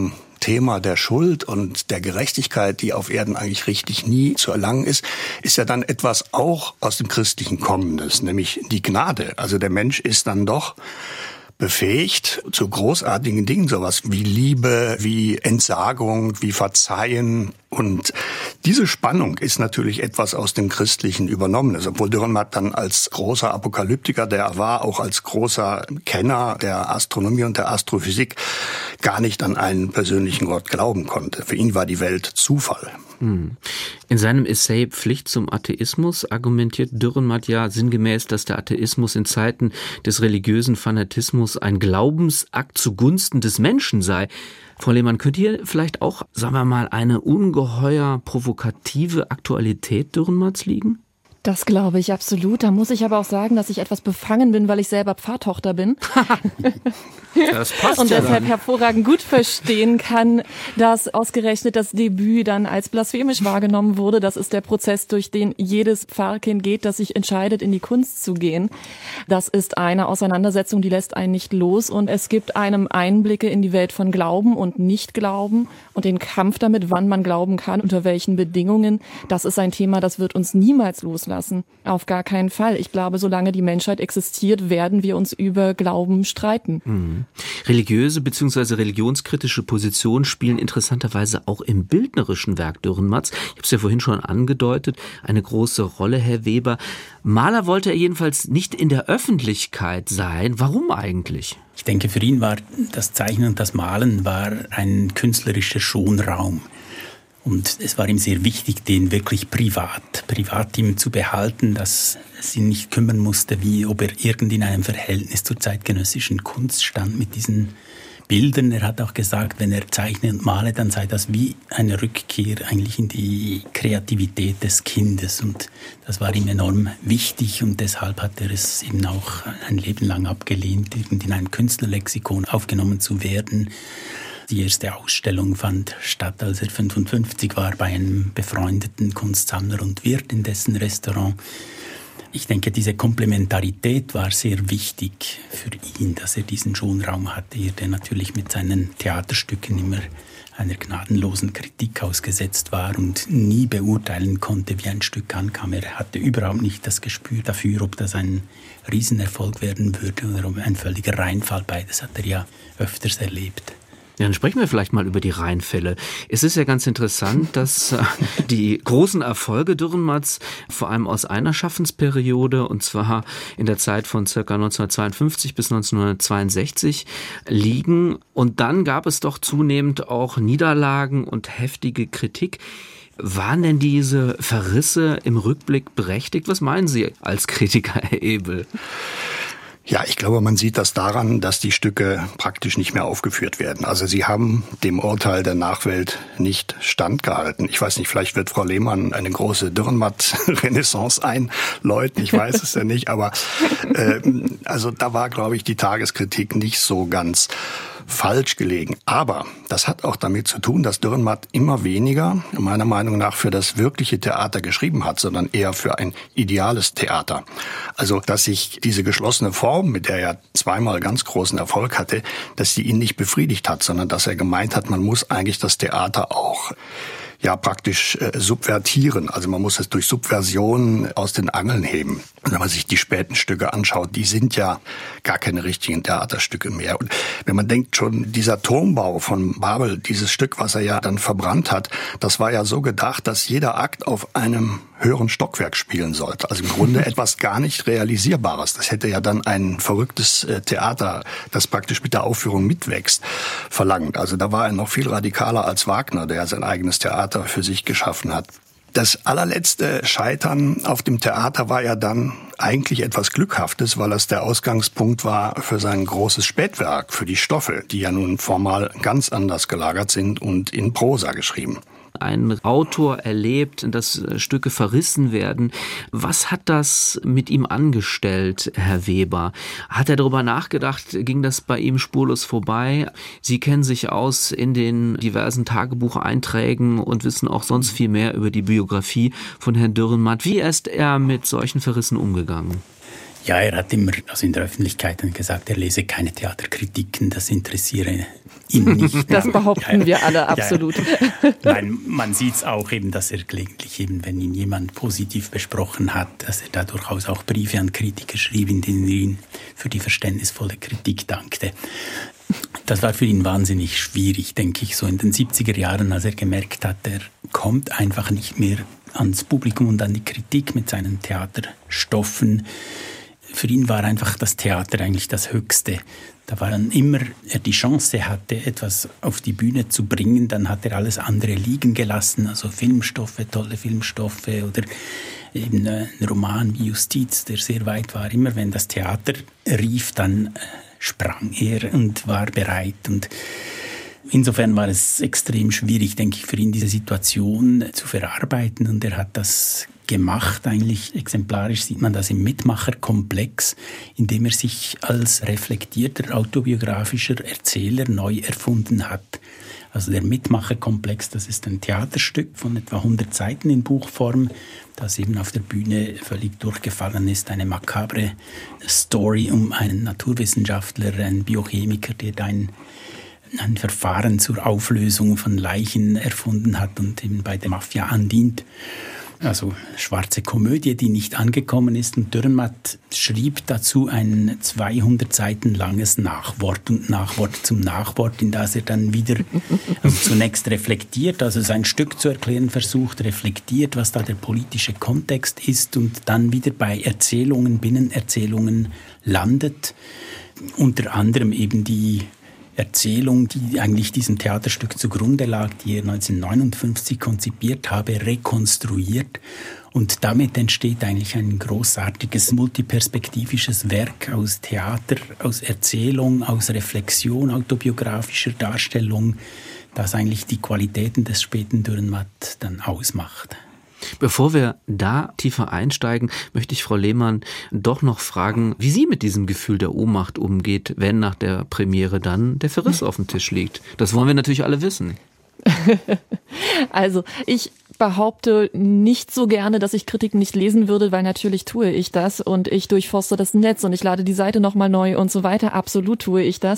Thema der Schuld und der Gerechtigkeit, die auf Erden eigentlich richtig nie zu erlangen ist, ist ja dann etwas auch aus dem Christlichen Kommendes, nämlich die Gnade. Also der Mensch ist dann doch befähigt zu großartigen Dingen, sowas wie Liebe, wie Entsagung, wie Verzeihen. Und diese Spannung ist natürlich etwas aus dem Christlichen Übernommenes, obwohl Dürrenmatt dann als großer Apokalyptiker, der er war, auch als großer Kenner der Astronomie und der Astrophysik, gar nicht an einen persönlichen Gott glauben konnte. Für ihn war die Welt Zufall. In seinem Essay Pflicht zum Atheismus argumentiert Dürrenmatt ja sinngemäß, dass der Atheismus in Zeiten des religiösen Fanatismus ein Glaubensakt zugunsten des Menschen sei. Frau Lehmann, könnte hier vielleicht auch, sagen wir mal, eine ungeheuer provokative Aktualität Dürrenmatts liegen? Das glaube ich absolut. Da muss ich aber auch sagen, dass ich etwas befangen bin, weil ich selber Pfarrtochter bin. Das passt und ja deshalb dann. hervorragend gut verstehen kann, dass ausgerechnet das Debüt dann als blasphemisch wahrgenommen wurde. Das ist der Prozess, durch den jedes Pfarrkind geht, das sich entscheidet, in die Kunst zu gehen. Das ist eine Auseinandersetzung, die lässt einen nicht los. Und es gibt einem Einblicke in die Welt von Glauben und Nicht-Glauben und den Kampf damit, wann man glauben kann, unter welchen Bedingungen. Das ist ein Thema, das wird uns niemals loslassen. Auf gar keinen Fall. Ich glaube, solange die Menschheit existiert, werden wir uns über Glauben streiten. Mhm. Religiöse bzw. religionskritische Positionen spielen interessanterweise auch im bildnerischen Werk Dürrenmatts, ich habe es ja vorhin schon angedeutet, eine große Rolle, Herr Weber. Maler wollte er jedenfalls nicht in der Öffentlichkeit sein. Warum eigentlich? Ich denke, für ihn war das Zeichnen und das Malen war ein künstlerischer Schonraum. Und es war ihm sehr wichtig, den wirklich privat, privat ihm zu behalten, dass es ihn nicht kümmern musste, wie ob er irgend in einem Verhältnis zur zeitgenössischen Kunst stand mit diesen Bildern. Er hat auch gesagt, wenn er zeichne und male, dann sei das wie eine Rückkehr eigentlich in die Kreativität des Kindes. Und das war ihm enorm wichtig und deshalb hat er es eben auch ein Leben lang abgelehnt, irgend in einem Künstlerlexikon aufgenommen zu werden. Die erste Ausstellung fand statt, als er fünfundfünfzig war, bei einem befreundeten Kunstsammler und Wirt in dessen Restaurant. Ich denke, diese Komplementarität war sehr wichtig für ihn, dass er diesen Schonraum hatte, der natürlich mit seinen Theaterstücken immer einer gnadenlosen Kritik ausgesetzt war und nie beurteilen konnte, wie ein Stück ankam. Er hatte überhaupt nicht das Gespür dafür, ob das ein Riesenerfolg werden würde oder ob ein völliger Reinfall. Beides hat er ja öfters erlebt. Ja, dann sprechen wir vielleicht mal über die Reinfälle. Es ist ja ganz interessant, dass äh, die großen Erfolge Dürrenmatts vor allem aus einer Schaffensperiode, und zwar in der Zeit von circa neunzehnhundertzweiundfünfzig bis neunzehnhundertzweiundsechzig liegen. Und dann gab es doch zunehmend auch Niederlagen und heftige Kritik. Waren denn diese Verrisse im Rückblick berechtigt? Was meinen Sie als Kritiker, Herr Ebel? Ja, ich glaube, man sieht das daran, dass die Stücke praktisch nicht mehr aufgeführt werden. Also sie haben dem Urteil der Nachwelt nicht standgehalten. Ich weiß nicht, vielleicht wird Frau Lehmann eine große Dürrenmatt-Renaissance einläuten. Ich weiß es ja nicht, aber äh, also da war, glaube ich, die Tageskritik nicht so ganz falsch gelegen. Aber das hat auch damit zu tun, dass Dürrenmatt immer weniger, meiner Meinung nach, für das wirkliche Theater geschrieben hat, sondern eher für ein ideales Theater. Also, dass sich diese geschlossene Form, mit der er zweimal ganz großen Erfolg hatte, dass sie ihn nicht befriedigt hat, sondern dass er gemeint hat, man muss eigentlich das Theater auch ja praktisch äh, subvertieren. Also man muss es durch Subversion aus den Angeln heben. Und wenn man sich die späten Stücke anschaut, die sind ja gar keine richtigen Theaterstücke mehr. Und wenn man denkt, schon dieser Turmbau von Babel, dieses Stück, was er ja dann verbrannt hat, das war ja so gedacht, dass jeder Akt auf einem höheren Stockwerk spielen sollte. Also im Grunde etwas gar nicht Realisierbares. Das hätte ja dann ein verrücktes äh, Theater, das praktisch mit der Aufführung mitwächst, verlangt. Also da war er noch viel radikaler als Wagner, der ja sein eigenes Theater für sich geschaffen hat. Das allerletzte Scheitern auf dem Theater war ja dann eigentlich etwas Glückhaftes, weil es der Ausgangspunkt war für sein großes Spätwerk, für die Stoffe, die ja nun formal ganz anders gelagert sind und in Prosa geschrieben. Ein Autor erlebt, dass Stücke verrissen werden. Was hat das mit ihm angestellt, Herr Weber? Hat er darüber nachgedacht? Ging das bei ihm spurlos vorbei? Sie kennen sich aus in den diversen Tagebucheinträgen und wissen auch sonst viel mehr über die Biografie von Herrn Dürrenmatt. Wie ist er mit solchen Verrissen umgegangen? Ja, er hat immer also in der Öffentlichkeit gesagt, er lese keine Theaterkritiken, das interessiere ihn nicht. Das behaupten ja, wir alle absolut. Ja, nein, man sieht es auch eben, dass er gelegentlich eben, wenn ihn jemand positiv besprochen hat, dass er da durchaus auch Briefe an Kritiker schrieb, in denen er ihn für die verständnisvolle Kritik dankte. Das war für ihn wahnsinnig schwierig, denke ich, so in den siebziger Jahren, als er gemerkt hat, er kommt einfach nicht mehr ans Publikum und an die Kritik mit seinen Theaterstoffen. Für ihn war einfach das Theater eigentlich das Höchste. Da war dann immer, er die Chance hatte, etwas auf die Bühne zu bringen, dann hat er alles andere liegen gelassen, also Filmstoffe, tolle Filmstoffe oder eben ein Roman wie Justiz, der sehr weit war. Immer wenn das Theater rief, dann sprang er und war bereit. Und insofern war es extrem schwierig, denke ich, für ihn diese Situation zu verarbeiten. Und er hat das gemacht, eigentlich exemplarisch sieht man das im Mitmacherkomplex, indem er sich als reflektierter autobiografischer Erzähler neu erfunden hat. Also der Mitmacherkomplex, das ist ein Theaterstück von etwa hundert Seiten in Buchform, das eben auf der Bühne völlig durchgefallen ist. Eine makabre Story um einen Naturwissenschaftler, einen Biochemiker, der da ein, ein Verfahren zur Auflösung von Leichen erfunden hat und eben bei der Mafia andient. Also schwarze Komödie, die nicht angekommen ist. Und Dürrenmatt schrieb dazu ein zweihundert Seiten langes Nachwort und Nachwort zum Nachwort, in das er dann wieder also zunächst reflektiert, also sein Stück zu erklären versucht, reflektiert, was da der politische Kontext ist und dann wieder bei Erzählungen, Binnenerzählungen landet. Unter anderem eben die Erzählung, die eigentlich diesem Theaterstück zugrunde lag, die er neunzehnhundertneunundfünfzig konzipiert habe, rekonstruiert. Und damit entsteht eigentlich ein großartiges, multiperspektivisches Werk aus Theater, aus Erzählung, aus Reflexion, autobiografischer Darstellung, das eigentlich die Qualitäten des späten Dürrenmatt dann ausmacht. Bevor wir da tiefer einsteigen, möchte ich Frau Lehmann doch noch fragen, wie sie mit diesem Gefühl der Ohnmacht umgeht, wenn nach der Premiere dann der Verriss auf dem Tisch liegt. Das wollen wir natürlich alle wissen. Also ich behaupte nicht so gerne, dass ich Kritiken nicht lesen würde, weil natürlich tue ich das und ich durchforste das Netz und ich lade die Seite nochmal neu und so weiter. Absolut tue ich das.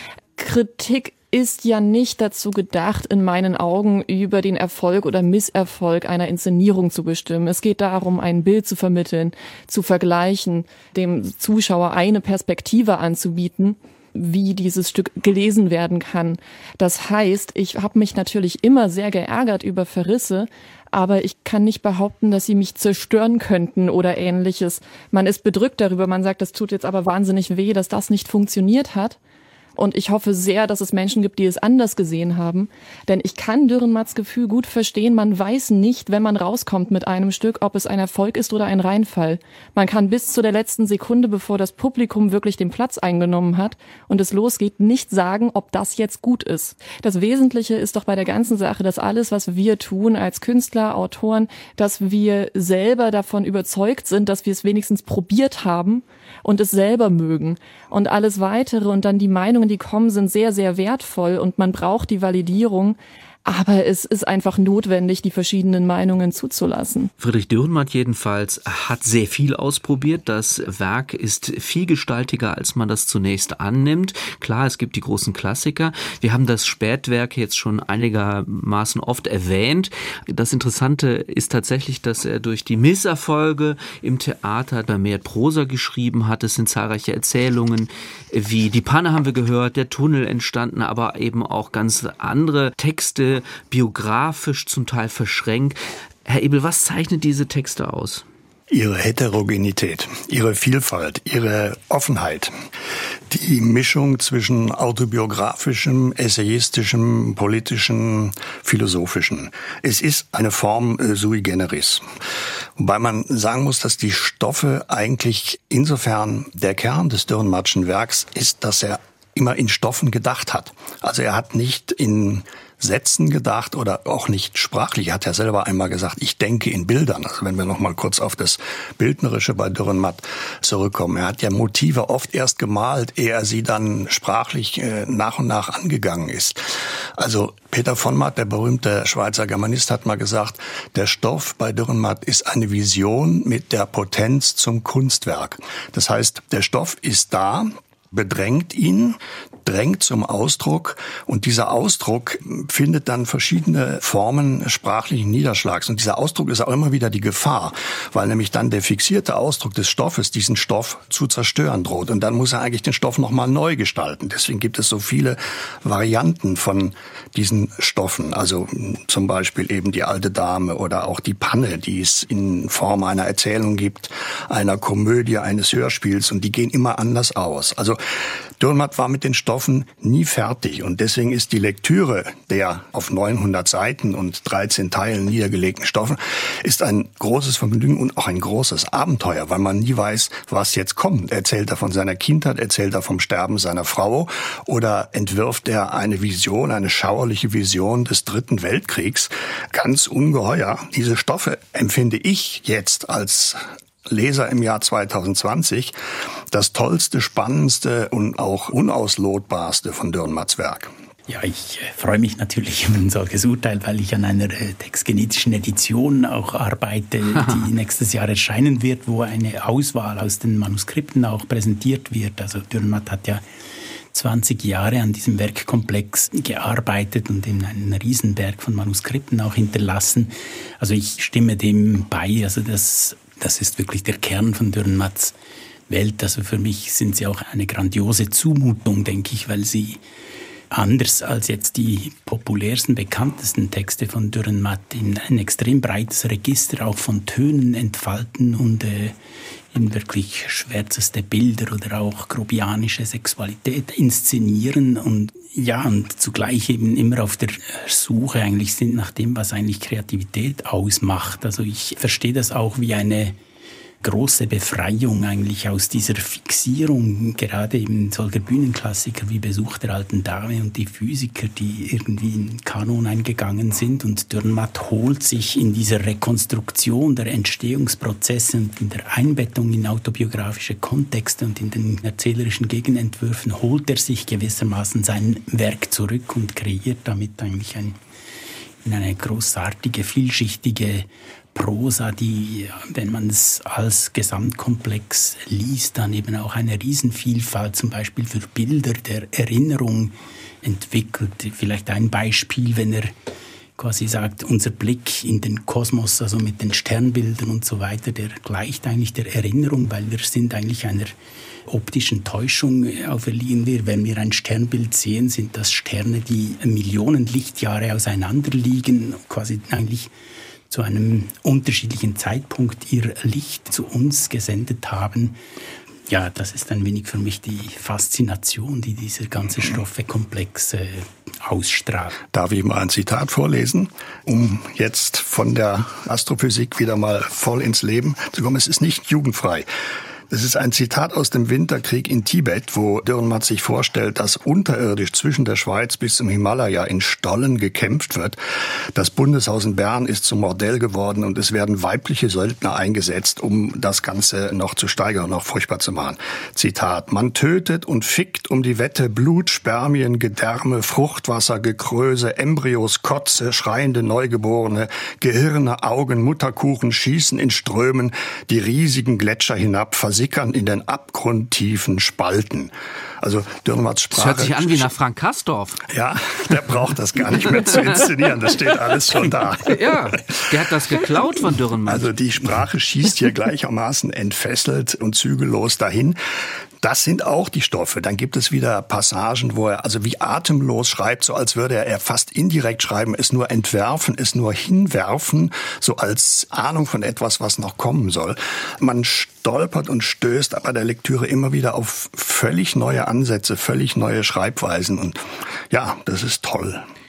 Kritik ist ja nicht dazu gedacht, in meinen Augen über den Erfolg oder Misserfolg einer Inszenierung zu bestimmen. Es geht darum, ein Bild zu vermitteln, zu vergleichen, dem Zuschauer eine Perspektive anzubieten, wie dieses Stück gelesen werden kann. Das heißt, ich habe mich natürlich immer sehr geärgert über Verrisse, aber ich kann nicht behaupten, dass sie mich zerstören könnten oder Ähnliches. Man ist bedrückt darüber, man sagt, das tut jetzt aber wahnsinnig weh, dass das nicht funktioniert hat. Und ich hoffe sehr, dass es Menschen gibt, die es anders gesehen haben. Denn ich kann Dürrenmatts Gefühl gut verstehen. Man weiß nicht, wenn man rauskommt mit einem Stück, ob es ein Erfolg ist oder ein Reinfall. Man kann bis zu der letzten Sekunde, bevor das Publikum wirklich den Platz eingenommen hat und es losgeht, nicht sagen, ob das jetzt gut ist. Das Wesentliche ist doch bei der ganzen Sache, dass alles, was wir tun als Künstler, Autoren, dass wir selber davon überzeugt sind, dass wir es wenigstens probiert haben und es selber mögen. Und alles Weitere und dann die Meinungen, die kommen, sind sehr, sehr wertvoll und man braucht die Validierung. Aber es ist einfach notwendig, die verschiedenen Meinungen zuzulassen. Friedrich Dürrenmatt jedenfalls hat sehr viel ausprobiert. Das Werk ist vielgestaltiger, als man das zunächst annimmt. Klar, es gibt die großen Klassiker. Wir haben das Spätwerk jetzt schon einigermaßen oft erwähnt. Das Interessante ist tatsächlich, dass er durch die Misserfolge im Theater vermehrt Prosa geschrieben hat. Es sind zahlreiche Erzählungen, wie Die Panne haben wir gehört, Der Tunnel entstanden, aber eben auch ganz andere Texte, biografisch, zum Teil verschränkt. Herr Ebel, was zeichnet diese Texte aus? Ihre Heterogenität, ihre Vielfalt, ihre Offenheit, die Mischung zwischen autobiografischem, essayistischem, politischem, philosophischen. Es ist eine Form äh, sui generis. Wobei man sagen muss, dass die Stoffe eigentlich insofern der Kern des Dürrenmattschen Werks ist, dass er immer in Stoffen gedacht hat. Also er hat nicht in Sätzen gedacht oder auch nicht sprachlich. Er hat ja selber einmal gesagt, ich denke in Bildern. Also wenn wir noch mal kurz auf das Bildnerische bei Dürrenmatt zurückkommen. Er hat ja Motive oft erst gemalt, ehe er sie dann sprachlich äh, nach und nach angegangen ist. Also Peter von Matt, der berühmte Schweizer Germanist, hat mal gesagt, der Stoff bei Dürrenmatt ist eine Vision mit der Potenz zum Kunstwerk. Das heißt, der Stoff ist da, bedrängt ihn, drängt zum Ausdruck und dieser Ausdruck findet dann verschiedene Formen sprachlichen Niederschlags und dieser Ausdruck ist auch immer wieder die Gefahr, weil nämlich dann der fixierte Ausdruck des Stoffes diesen Stoff zu zerstören droht und dann muss er eigentlich den Stoff nochmal neu gestalten. Deswegen gibt es so viele Varianten von diesen Stoffen, also zum Beispiel eben die alte Dame oder auch die Panne, die es in Form einer Erzählung gibt, einer Komödie, eines Hörspiels und die gehen immer anders aus. Also Dürrenmatt war mit den Stoffen nie fertig und deswegen ist die Lektüre der auf neunhundert Seiten und dreizehn Teilen niedergelegten Stoffe ist ein großes Vergnügen und auch ein großes Abenteuer, weil man nie weiß, was jetzt kommt. Erzählt er von seiner Kindheit, erzählt er vom Sterben seiner Frau oder entwirft er eine Vision, eine schauerliche Vision des Dritten Weltkriegs? Ganz ungeheuer. Diese Stoffe empfinde ich jetzt als Leser im Jahr zweitausendzwanzig das tollste, spannendste und auch unauslotbarste von Dürrenmatts Werk. Ja, ich äh, freue mich natürlich über ein solches Urteil, weil ich an einer äh, textgenetischen Edition auch arbeite, die nächstes Jahr erscheinen wird, wo eine Auswahl aus den Manuskripten auch präsentiert wird. Also Dürrenmatt hat ja zwanzig Jahre an diesem Werkkomplex gearbeitet und in einen Riesenberg von Manuskripten auch hinterlassen. Also ich stimme dem bei, also das Das ist wirklich der Kern von Dürrenmatts Welt. Also für mich sind sie auch eine grandiose Zumutung, denke ich, weil sie anders als jetzt die populärsten, bekanntesten Texte von Dürrenmatt ein extrem breites Register auch von Tönen entfalten und äh, in wirklich schwärzeste Bilder oder auch grobianische Sexualität inszenieren und ja, und zugleich eben immer auf der Suche eigentlich sind nach dem, was eigentlich Kreativität ausmacht. Also ich verstehe das auch wie eine große Befreiung eigentlich aus dieser Fixierung, gerade eben solcher Bühnenklassiker wie Besuch der alten Dame und die Physiker, die irgendwie in den Kanon eingegangen sind. Und Dürrenmatt holt sich in dieser Rekonstruktion der Entstehungsprozesse und in der Einbettung in autobiografische Kontexte und in den erzählerischen Gegenentwürfen, holt er sich gewissermaßen sein Werk zurück und kreiert damit eigentlich ein, eine großartige, vielschichtige Prosa, die, wenn man es als Gesamtkomplex liest, dann eben auch eine Riesenvielfalt zum Beispiel für Bilder der Erinnerung entwickelt. Vielleicht ein Beispiel, wenn er quasi sagt, unser Blick in den Kosmos, also mit den Sternbildern und so weiter, der gleicht eigentlich der Erinnerung, weil wir sind eigentlich einer optischen Täuschung auferliegen wir. Wenn wir ein Sternbild sehen, sind das Sterne, die Millionen Lichtjahre auseinander liegen, quasi eigentlich zu einem unterschiedlichen Zeitpunkt ihr Licht zu uns gesendet haben. Ja, das ist ein wenig für mich die Faszination, die dieser ganze Stoffekomplex äh, ausstrahlt. Darf ich mal ein Zitat vorlesen, um jetzt von der Astrophysik wieder mal voll ins Leben zu kommen? Es ist nicht jugendfrei. Das ist ein Zitat aus dem Winterkrieg in Tibet, wo Dürrenmatt sich vorstellt, dass unterirdisch zwischen der Schweiz bis zum Himalaya in Stollen gekämpft wird. Das Bundeshaus in Bern ist zum Bordell geworden und es werden weibliche Söldner eingesetzt, um das Ganze noch zu steigern, noch furchtbar zu machen. Zitat: Man tötet und fickt um die Wette Blut, Spermien, Gedärme, Fruchtwasser, Gekröse, Embryos, Kotze, schreiende Neugeborene, Gehirne, Augen, Mutterkuchen schießen in Strömen die riesigen Gletscher hinab, versickern in den abgrundtiefen Spalten. Also Dürrenmatts Sprache... Das hört sich an wie nach Frank Kastorf. Ja, der braucht das gar nicht mehr zu inszenieren. Das steht alles schon da. Ja, der hat das geklaut von Dürrenmatt. Also die Sprache schießt hier gleichermaßen entfesselt und zügellos dahin. Das sind auch die Stoffe. Dann gibt es wieder Passagen, wo er also wie atemlos schreibt, so als würde er fast indirekt schreiben, es nur entwerfen, es nur hinwerfen, so als Ahnung von etwas, was noch kommen soll. Man stolpert und stößt bei der Lektüre immer wieder auf völlig neue Ansätze, völlig neue Schreibweisen und ja, das ist toll.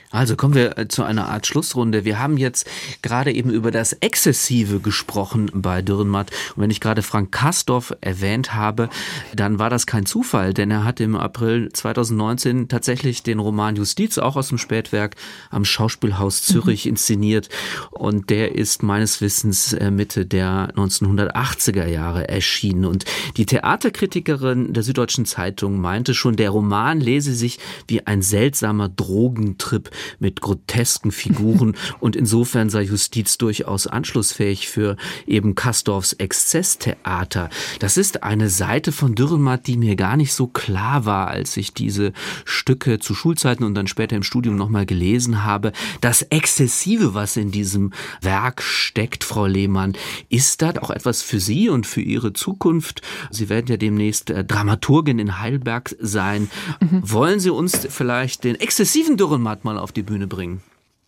Also kommen wir zu einer Art Schlussrunde. Wir haben jetzt gerade eben über das Exzessive gesprochen bei Dürrenmatt. Und wenn ich gerade Frank Kastorf erwähnt habe, dann war das kein Zufall, denn er hat im April zweitausendneunzehn tatsächlich den Roman Justiz, auch aus dem Spätwerk, am Schauspielhaus Zürich mhm. inszeniert. Und der ist meines Wissens Mitte der neunzehnhundertachtziger Jahre erschienen. Und die Theaterkritikerin der Süddeutschen Zeitung meinte schon, der Roman lese sich wie ein seltsamer Drogentrip mit grotesken Figuren und insofern sei Justiz durchaus anschlussfähig für eben Kastorfs Exzesstheater. Das ist eine Seite von Dürrenmatt, die mir gar nicht so klar war, als ich diese Stücke zu Schulzeiten und dann später im Studium nochmal gelesen habe. Das Exzessive, was in diesem Werk steckt, Frau Lehmann, ist das auch etwas für Sie und für Ihre Zukunft? Sie werden ja demnächst Dramaturgin in Heidelberg sein. Mhm. Wollen Sie uns vielleicht den exzessiven Dürrenmatt mal auf die Bühne bringen?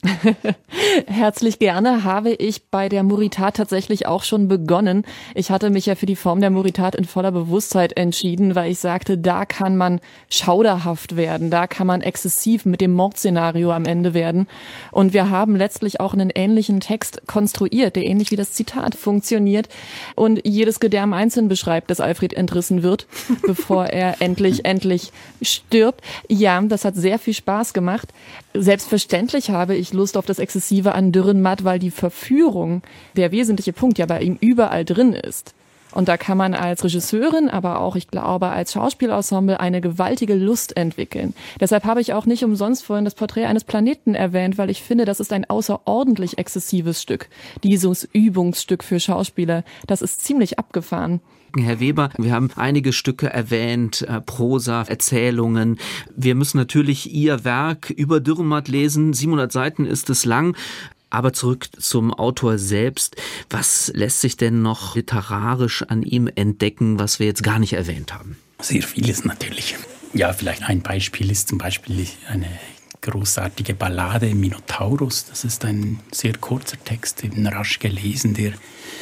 Herzlich gerne. Habe ich bei der Muritat tatsächlich auch schon begonnen. Ich hatte mich ja für die Form der Muritat in voller Bewusstheit entschieden, weil ich sagte, da kann man schauderhaft werden, da kann man exzessiv mit dem Mordszenario am Ende werden. Und wir haben letztlich auch einen ähnlichen Text konstruiert, der ähnlich wie das Zitat funktioniert und jedes Gedärm einzeln beschreibt, das Alfred entrissen wird, bevor er endlich, endlich stirbt. Ja, das hat sehr viel Spaß gemacht. Selbstverständlich habe ich Lust auf das Exzessive an Dürrenmatt, weil die Verführung, der wesentliche Punkt, ja bei ihm überall drin ist. Und da kann man als Regisseurin, aber auch, ich glaube, als Schauspielensemble eine gewaltige Lust entwickeln. Deshalb habe ich auch nicht umsonst vorhin das Porträt eines Planeten erwähnt, weil ich finde, das ist ein außerordentlich exzessives Stück. Dieses Übungsstück für Schauspieler, das ist ziemlich abgefahren. Herr Weber, wir haben einige Stücke erwähnt, äh, Prosa, Erzählungen. Wir müssen natürlich Ihr Werk über Dürrenmatt lesen. siebenhundert Seiten ist es lang. Aber zurück zum Autor selbst. Was lässt sich denn noch literarisch an ihm entdecken, was wir jetzt gar nicht erwähnt haben? Sehr vieles natürlich. Ja, vielleicht ein Beispiel ist zum Beispiel eine großartige Ballade, Minotaurus. Das ist ein sehr kurzer Text, eben rasch gelesen, der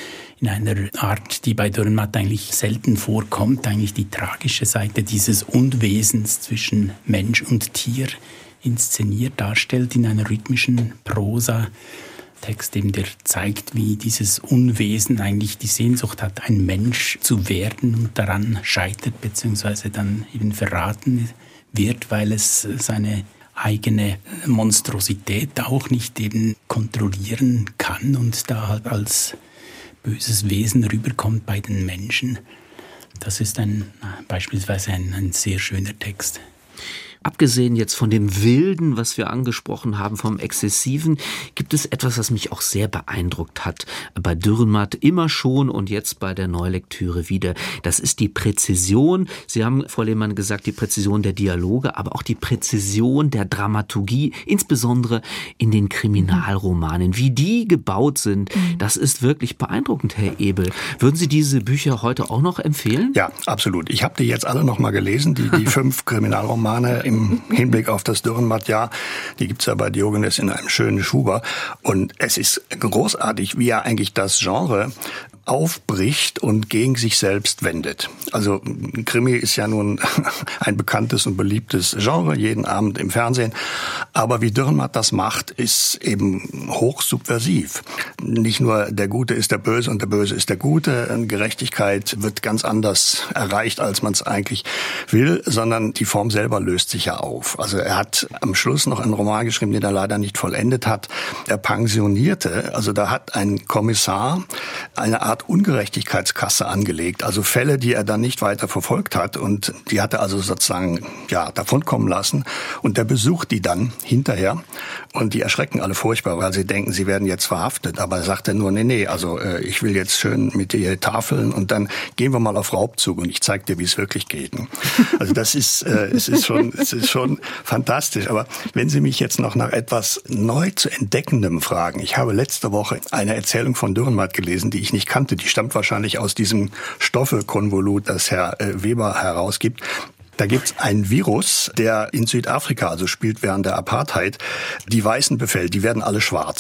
in einer Art, die bei Dürrenmatt eigentlich selten vorkommt, eigentlich die tragische Seite dieses Unwesens zwischen Mensch und Tier inszeniert darstellt in einer rhythmischen Prosa. Text, eben, der zeigt, wie dieses Unwesen eigentlich die Sehnsucht hat, ein Mensch zu werden und daran scheitert, beziehungsweise dann eben verraten wird, weil es seine eigene Monstrosität auch nicht eben kontrollieren kann und da halt als böses Wesen rüberkommt bei den Menschen. Das ist ein, beispielsweise ein, ein sehr schöner Text. Abgesehen jetzt von dem Wilden, was wir angesprochen haben, vom Exzessiven, gibt es etwas, was mich auch sehr beeindruckt hat. Bei Dürrenmatt immer schon und jetzt bei der Neulektüre wieder. Das ist die Präzision. Sie haben, Frau Lehmann, gesagt, die Präzision der Dialoge, aber auch die Präzision der Dramaturgie, insbesondere in den Kriminalromanen. Wie die gebaut sind, das ist wirklich beeindruckend, Herr Ebel. Würden Sie diese Bücher heute auch noch empfehlen? Ja, absolut. Ich habe die jetzt alle noch mal gelesen, die, die fünf Kriminalromane im Hinblick auf das Dürrenmatt-Jahr. Die gibt's ja bei Diogenes in einem schönen Schuber. Und es ist großartig, wie er eigentlich das Genre aufbricht und gegen sich selbst wendet. Also Krimi ist ja nun ein bekanntes und beliebtes Genre, jeden Abend im Fernsehen. Aber wie Dürrenmatt das macht, ist eben hochsubversiv. Nicht nur der Gute ist der Böse und der Böse ist der Gute. Gerechtigkeit wird ganz anders erreicht, als man es eigentlich will, sondern die Form selber löst sich ja auf. Also er hat am Schluss noch einen Roman geschrieben, den er leider nicht vollendet hat. Er pensionierte, also da hat ein Kommissar eine Art Ungerechtigkeitskasse angelegt, also Fälle, die er dann nicht weiter verfolgt hat und die hat er also sozusagen ja davonkommen lassen und der besucht die dann hinterher und die erschrecken alle furchtbar, weil sie denken, sie werden jetzt verhaftet, aber er sagt er nur, nee, nee, also äh, ich will jetzt schön mit dir tafeln und dann gehen wir mal auf Raubzug und ich zeig dir, wie es wirklich geht. Also das ist äh, es ist schon es ist schon fantastisch, aber wenn Sie mich jetzt noch nach etwas neu zu entdeckendem fragen, ich habe letzte Woche eine Erzählung von Dürrenmatt gelesen, die ich nicht kannte. Die stammt wahrscheinlich aus diesem Stoffe-Konvolut, das Herr Weber herausgibt. Da gibt's einen Virus, der in Südafrika, also spielt während der Apartheid, die Weißen befällt. Die werden alle schwarz.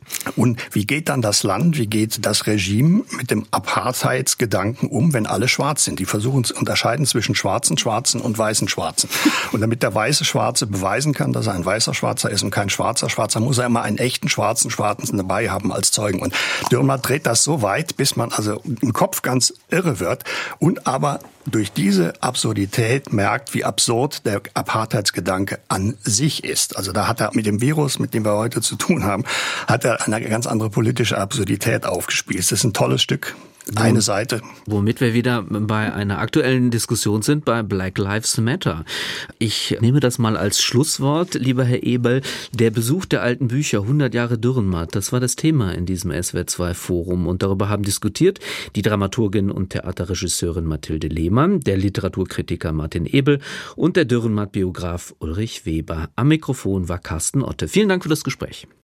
Und wie geht dann das Land, wie geht das Regime mit dem Apartheidsgedanken um, wenn alle schwarz sind? Die versuchen zu unterscheiden zwischen schwarzen Schwarzen und weißen Schwarzen. Und damit der weiße Schwarze beweisen kann, dass er ein weißer Schwarzer ist und kein schwarzer Schwarzer, muss er immer einen echten schwarzen Schwarzen dabei haben als Zeugen. Und Dürrenmatt dreht das so weit, bis man also im Kopf ganz irre wird und aber durch diese Absurdität merkt, wie absurd der Apartheidsgedanke an sich ist. Also da hat er mit dem Virus, mit dem wir heute zu tun haben, hat er eine ganz andere politische Absurdität aufgespielt. Das ist ein tolles Stück. Eine Seite. Womit wir wieder bei einer aktuellen Diskussion sind, bei Black Lives Matter. Ich nehme das mal als Schlusswort, lieber Herr Eberl. Der Besuch der alten Bücher, hundert Jahre Dürrenmatt, das war das Thema in diesem S W R zwei Forum. Und darüber haben diskutiert die Dramaturgin und Theaterregisseurin Mathilde Lehmann, der Literaturkritiker Martin Ebel und der Dürrenmatt-Biograf Ulrich Weber. Am Mikrofon war Carsten Otte. Vielen Dank für das Gespräch.